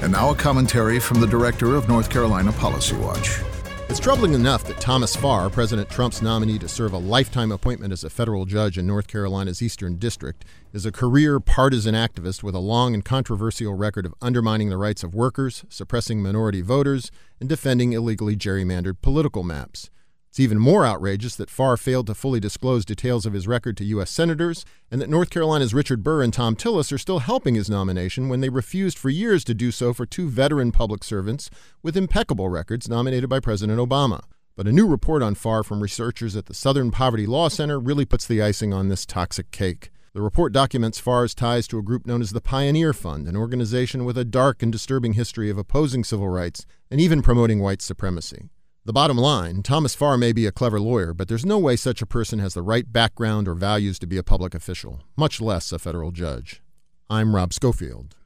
And now a commentary from the director of North Carolina Policy Watch. It's troubling enough that Thomas Farr, President Trump's nominee to serve a lifetime appointment as a federal judge in North Carolina's Eastern District, is a career partisan activist with a long and controversial record of undermining the rights of workers, suppressing minority voters, and defending illegally gerrymandered political maps. It's even more outrageous that Farr failed to fully disclose details of his record to U.S. senators, and that North Carolina's Richard Burr and Thom Tillis are still helping his nomination when they refused for years to do so for two veteran public servants with impeccable records nominated by President Obama. But a new report on Farr from researchers at the Southern Poverty Law Center really puts the icing on this toxic cake. The report documents Farr's ties to a group known as the Pioneer Fund, an organization with a dark and disturbing history of opposing civil rights and even promoting white supremacy. The bottom line, Thomas Farr may be a clever lawyer, but there's no way such a person has the right background or values to be a public official, much less a federal judge. I'm Rob Schofield.